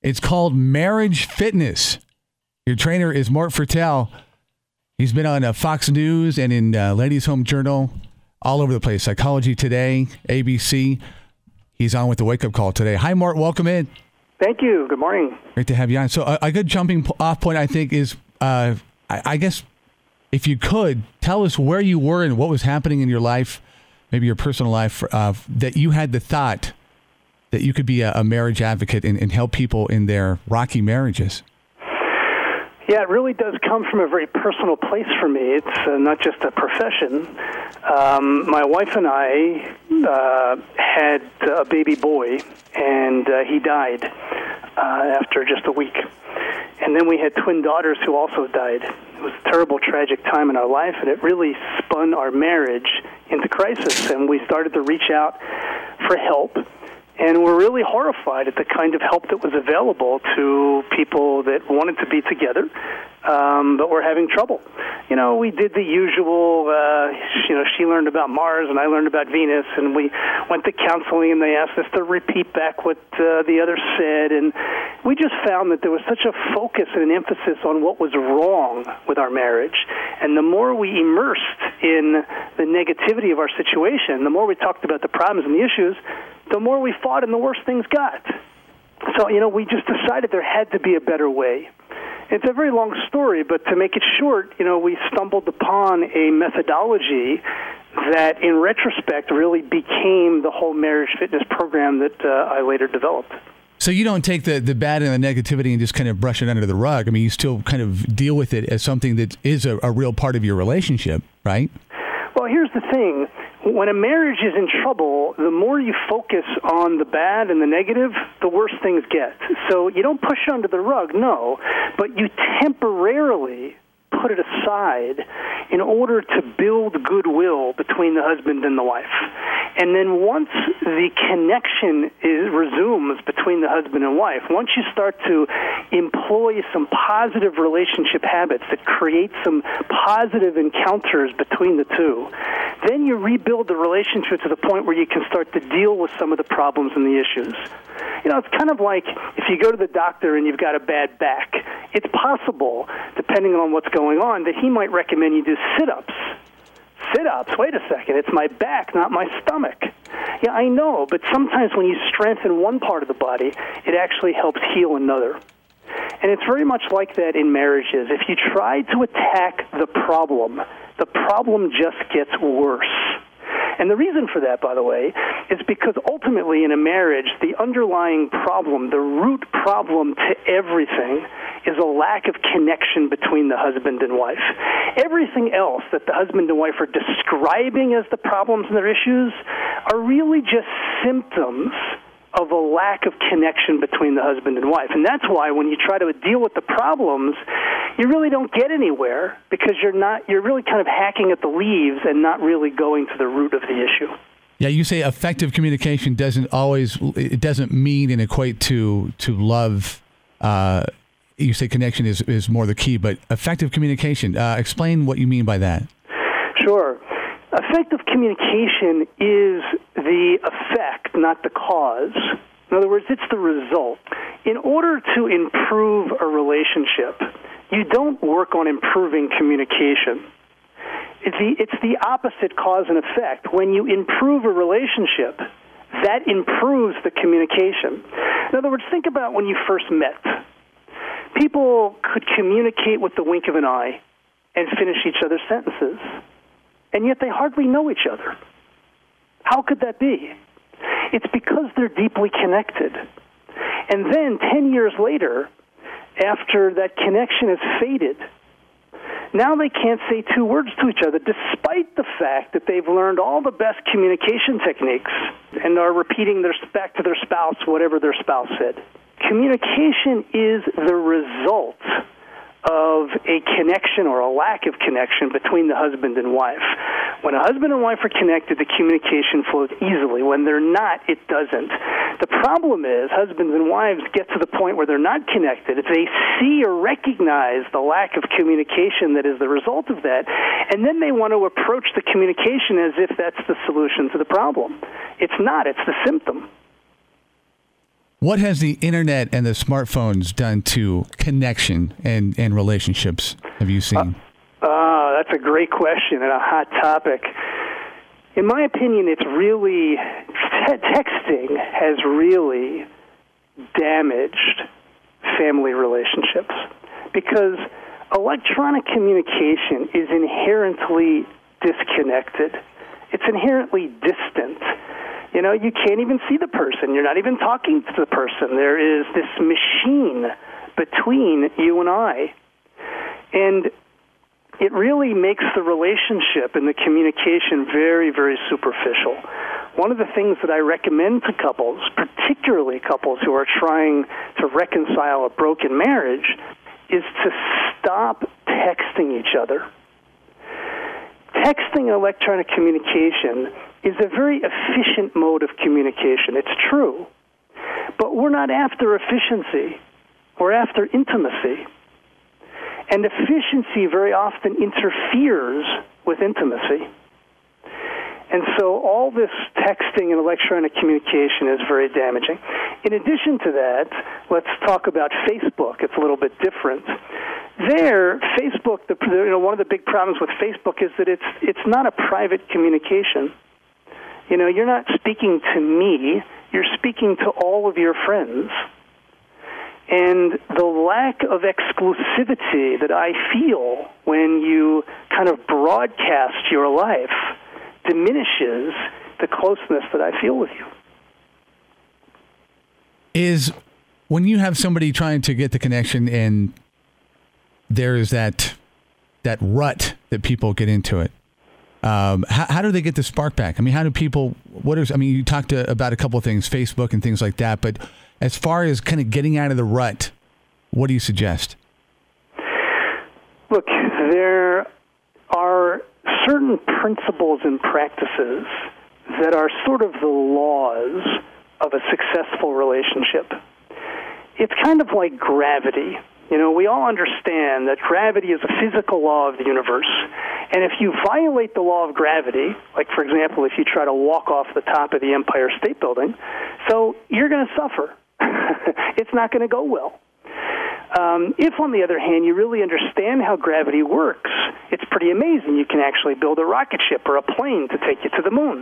It's called Marriage Fitness. Your trainer is Mort Fertel. He's been on Fox News and in Ladies Home Journal, all over the place. Psychology Today, ABC. He's on with the Wake Up Call today. Hi, Mort. Welcome in. Thank you. Good morning. Great to have you on. So a good jumping off point, I think, is, I guess, if you could, tell us where you were and what was happening in your life, maybe your personal life, that you had the thought that you could be a marriage advocate and help people in their rocky marriages. Yeah, it really does come from a very personal place for me. It's not just a profession. My wife and I had a baby boy, and he died after just a week. And then we had twin daughters who also died. It was a terrible, tragic time in our life, and it really spun our marriage into crisis. And we started to reach out for help. And we're really horrified at the kind of help that was available to people that wanted to be together, but were having trouble. You know, we did the usual, she learned about Mars and I learned about Venus, and we went to counseling and they asked us to repeat back what the other said. And we just found that there was such a focus and an emphasis on what was wrong with our marriage. And the more we immersed in the negativity of our situation, the more we talked about the problems and the issues, the more we fought and the worse things got. So, we just decided there had to be a better way. It's a very long story, but to make it short, we stumbled upon a methodology that, in retrospect, really became the whole marriage fitness program that I later developed. So you don't take the bad and the negativity and just kind of brush it under the rug. I mean, you still kind of deal with it as something that is a real part of your relationship, right? Well, here's the thing. When a marriage is in trouble, the more you focus on the bad and the negative, the worse things get. So you don't push it under the rug, no, but you temporarily put it aside in order to build goodwill between the husband and the wife. And then once the connection resumes between the husband and wife, once you start to employ some positive relationship habits that create some positive encounters between the two, then you rebuild the relationship to the point where you can start to deal with some of the problems and the issues. It's kind of like if you go to the doctor and you've got a bad back, it's possible, depending on what's going on, that he might recommend you do sit-ups. Sit-ups? Wait a second, it's my back, not my stomach. Yeah, I know, but sometimes when you strengthen one part of the body, it actually helps heal another. And it's very much like that in marriages. If you try to attack the problem just gets worse. And the reason for that, by the way, is because ultimately in a marriage, the underlying problem, the root problem to everything, is a lack of connection between the husband and wife. Everything else that the husband and wife are describing as the problems and their issues are really just symptoms of a lack of connection between the husband and wife. And that's why when you try to deal with the problems, you really don't get anywhere, because you're really kind of hacking at the leaves and not really going to the root of the issue. Yeah, you say effective communication doesn't mean and equate to love. You say connection is more the key, but effective communication, explain what you mean by that. Sure. Effective communication is the effect, not the cause. In other words, it's the result. In order to improve a relationship, you don't work on improving communication. It's the opposite cause and effect. When you improve a relationship, that improves the communication. In other words, think about when you first met. People could communicate with the wink of an eye and finish each other's sentences, and yet they hardly know each other. How could that be? It's because they're deeply connected. And then 10 years later, after that connection has faded, now they can't say two words to each other, despite the fact that they've learned all the best communication techniques and are repeating back to their spouse whatever their spouse said. Communication is the result of a connection or a lack of connection between the husband and wife. When a husband and wife are connected, the communication flows easily. When they're not, it doesn't. The problem is husbands and wives get to the point where they're not connected. If they see or recognize the lack of communication that is the result of that, and then they want to approach the communication as if that's the solution to the problem. It's not. It's the symptom. What has the internet and the smartphones done to connection and relationships, have you seen? That's a great question and a hot topic. In my opinion, it's really, texting has really damaged family relationships because electronic communication is inherently disconnected. It's inherently distant. You know, you can't even see the person. You're not even talking to the person. There is this machine between you and I. And it really makes the relationship and the communication very, very superficial. One of the things that I recommend to couples, particularly couples who are trying to reconcile a broken marriage, is to stop texting each other. Texting and electronic communication is a very efficient mode of communication. It's true. But we're not after efficiency. We're after intimacy. And efficiency very often interferes with intimacy. And so all this texting and electronic communication is very damaging. In addition to that, let's talk about Facebook. It's a little bit different. There, Facebook, one of the big problems with Facebook is that it's not a private communication. You know, you're not speaking to me. You're speaking to all of your friends. And the lack of exclusivity that I feel when you kind of broadcast your life diminishes the closeness that I feel with you. Is when you have somebody trying to get the connection and there is that rut that people get into it, how do they get the spark back? I mean, how do people, you talked about a couple of things, Facebook and things like that, but as far as kind of getting out of the rut, what do you suggest? Look, there are certain principles and practices that are sort of the laws of a successful relationship. It's kind of like gravity. You know, we all understand that gravity is a physical law of the universe. And if you violate the law of gravity, like, for example, if you try to walk off the top of the Empire State Building, so you're going to suffer. It's not going to go well. If, on the other hand, you really understand how gravity works, it's pretty amazing. You can actually build a rocket ship or a plane to take you to the moon.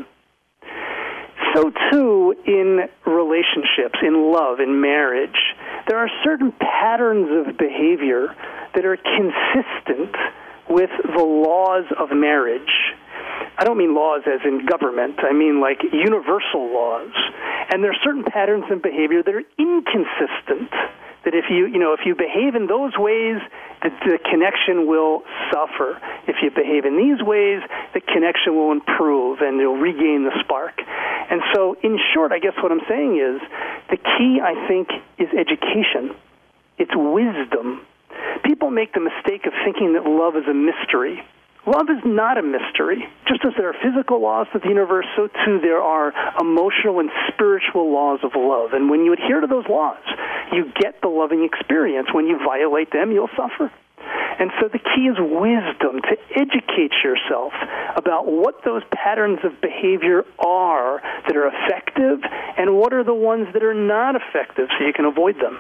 So, too, in relationships, in love, in marriage, there are certain patterns of behavior that are consistent with the laws of marriage. I don't mean laws as in government. I mean like universal laws. And there are certain patterns of behavior that are inconsistent, that if you behave in those ways, the connection will suffer. If you behave in these ways, the connection will improve and you'll regain the spark. And so, in short, I guess what I'm saying is the key, I think, is education. It's wisdom. People make the mistake of thinking that love is a mystery. Love is not a mystery. Just as there are physical laws of the universe, so too there are emotional and spiritual laws of love. And when you adhere to those laws, you get the loving experience. When you violate them, you'll suffer. And so the key is wisdom, to educate yourself about what those patterns of behavior are that are effective and what are the ones that are not effective so you can avoid them.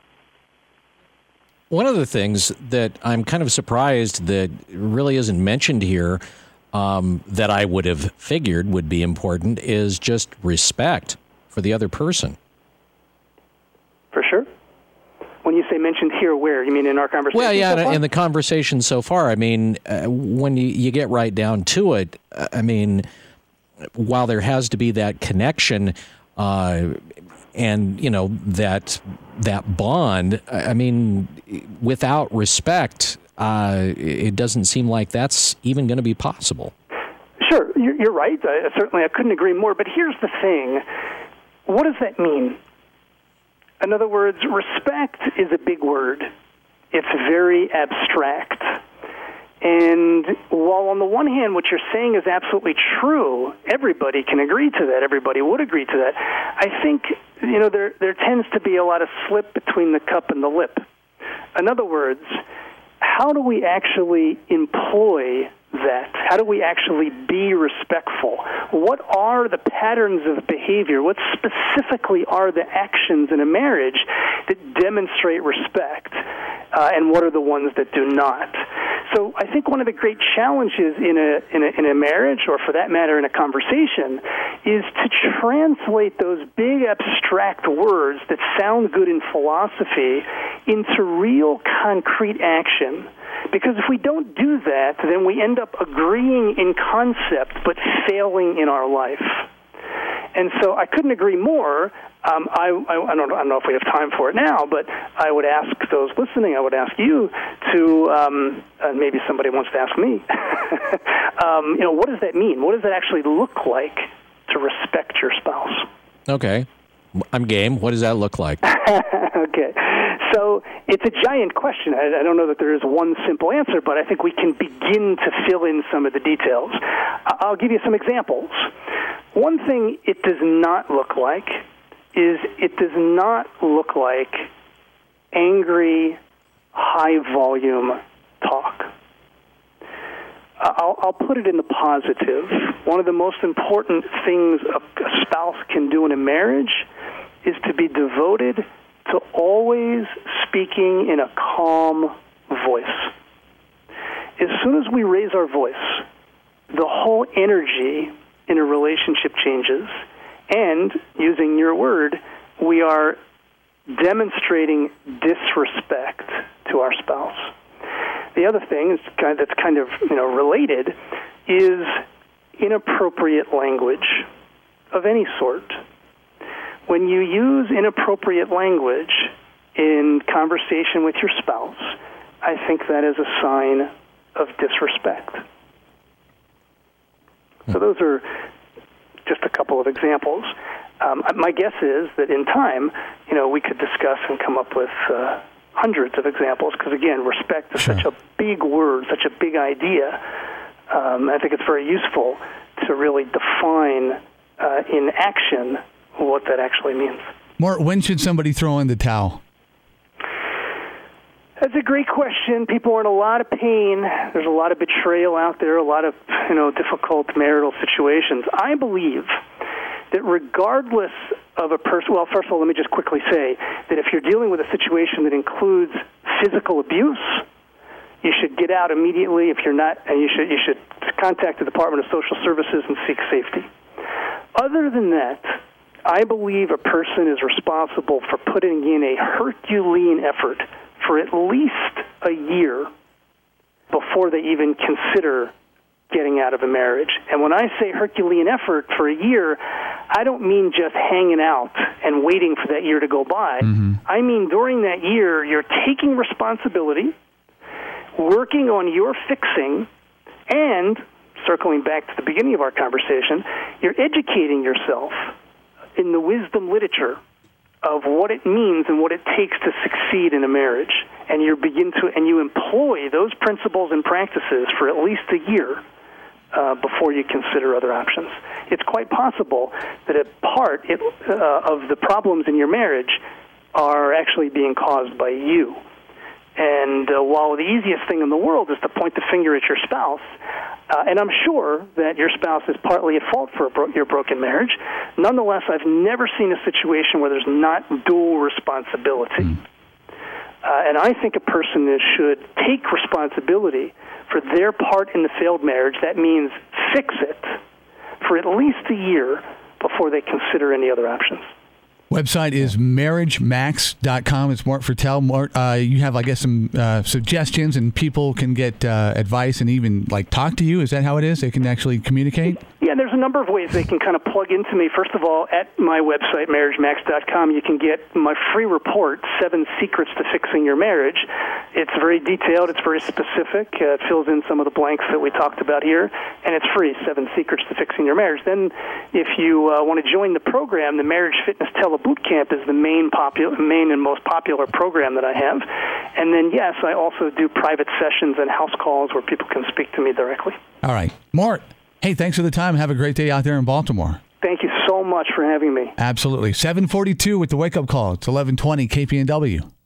One of the things that I'm kind of surprised that really isn't mentioned here that I would have figured would be important is just respect for the other person. For sure. When you say mentioned here, where? You mean in our conversation? Well, yeah, so far? In the conversation so far. I mean, when you get right down to it, I mean, while there has to be that connection and, you know, that bond, I mean, without respect, it doesn't seem like that's even going to be possible. Sure, you're right. Certainly, I couldn't agree more. But here's the thing. What does that mean? In other words, respect is a big word. It's very abstract. And while on the one hand, what you're saying is absolutely true, everybody can agree to that, everybody would agree to that, I think, you know, there tends to be a lot of slip between the cup and the lip. In other words, how do we actually employ that? How do we actually be respectful? What are the patterns of behavior? What specifically are the actions in a marriage that demonstrate respect? And what are the ones that do not? So I think one of the great challenges in a marriage, or for that matter in a conversation, is to translate those big abstract words that sound good in philosophy into real concrete action. Because if we don't do that, then we end up agreeing in concept but failing in our life. And so I couldn't agree more. I don't know if we have time for it now, but I would ask those listening, I would ask you to, maybe somebody wants to ask me, what does that mean? What does that actually look like to respect your spouse? Okay. I'm game. What does that look like? Okay. So it's a giant question. I don't know that there is one simple answer, but I think we can begin to fill in some of the details. I'll give you some examples. One thing it does not look like is it does not look like angry, high-volume talk. I'll put it in the positive. One of the most important things a spouse can do in a marriage is to be devoted to always speaking in a calm voice. As soon as we raise our voice, the whole energy in a relationship changes, and, using your word, we are demonstrating disrespect to our spouse. The other thing that's kind of related is inappropriate language of any sort. When you use inappropriate language in conversation with your spouse, I think that is a sign of disrespect. So those are just a couple of examples. My guess is that in time, we could discuss and come up with hundreds of examples, because, again, respect is such a big word, such a big idea. I think it's very useful to really define in action what that actually means. Mort, when should somebody throw in the towel? That's a great question. People are in a lot of pain. There's a lot of betrayal out there, a lot of difficult marital situations. I believe that regardless of a person, well, first of all, let me just quickly say that if you're dealing with a situation that includes physical abuse, you should get out immediately. If you're not, and you should contact the Department of Social Services and seek safety. Other than that, I believe a person is responsible for putting in a Herculean effort for at least a year before they even consider getting out of a marriage. And when I say Herculean effort for a year, I don't mean just hanging out and waiting for that year to go by. Mm-hmm. I mean during that year, you're taking responsibility, working on your fixing, and, circling back to the beginning of our conversation, you're educating yourself in the wisdom literature of what it means and what it takes to succeed in a marriage. And you employ those principles and practices for at least a year before you consider other options. It's quite possible that a part of the problems in your marriage are actually being caused by you. And while the easiest thing in the world is to point the finger at your spouse, and I'm sure that your spouse is partly at fault for your broken marriage, nonetheless, I've never seen a situation where there's not dual responsibility. And I think a person should take responsibility for their part in the failed marriage. That means fix it for at least a year before they consider any other options. Website is marriagemax.com. It's Mort Fertel. Mort, you have, I guess, some suggestions, and people can get advice and even talk to you. Is that how it is? They can actually communicate? Yeah, there's a number of ways they can kind of plug into me. First of all, at my website, marriagemax.com, you can get my free report, 7 Secrets to Fixing Your Marriage. It's very detailed. It's very specific. It fills in some of the blanks that we talked about here, and it's free, 7 Secrets to Fixing Your Marriage. Then if you want to join the program, the Marriage Fitness Boot Camp is the main and most popular program that I have. And then, yes, I also do private sessions and house calls where people can speak to me directly. All right. Mort, hey, thanks for the time. Have a great day out there in Baltimore. Thank you so much for having me. Absolutely. 7:42 with the wake-up call. It's 11:20 KPNW.